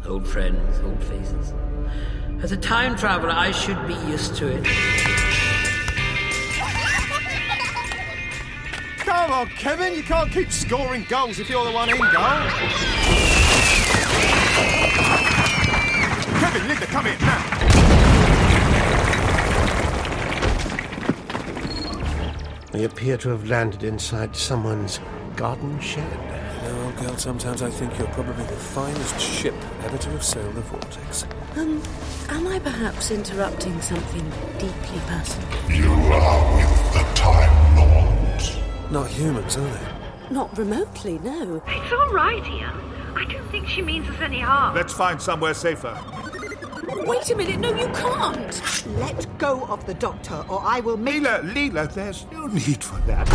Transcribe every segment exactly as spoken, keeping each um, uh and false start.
Old friends, old faces. As a time traveler, I should be used to it. Come on, Kevin, you can't keep scoring goals if you're the one in goal. Kevin, Linda, come in now. We appear to have landed inside someone's garden shed. No, old girl, sometimes I think you're probably the finest ship ever to have sailed the vortex. Um, am I perhaps interrupting something deeply personal? You are with the Time Lords. Not humans, are they? Not remotely, no. It's all right, Ian. I don't think she means us any harm. Let's find somewhere safer. Wait a minute, no, you can't. Let go of the doctor, or I will make... Leela, Leela, there's no need for that.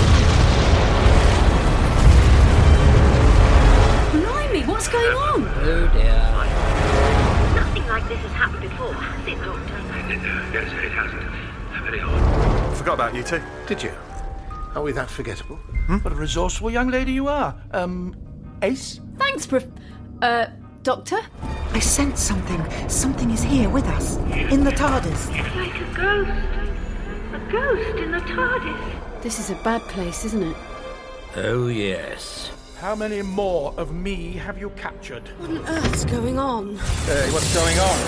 Blimey, what's going on? Oh dear. Nothing like this has happened before, has it, Doctor? Yes, it hasn't. Very odd. Forgot about you two. Did you? Are we that forgettable? Hmm? What a resourceful young lady you are. Um, Ace? Thanks, Prof... Uh, Doctor? I sense something. Something is here with us. In the TARDIS. It's like a ghost. A ghost in the TARDIS. This is a bad place, isn't it? Oh yes. How many more of me have you captured? What on earth's going on? Hey, what's going on?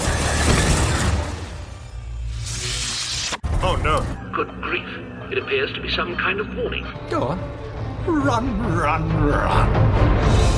Oh, no. Good grief. It appears to be some kind of warning. Go on. Run, run, run.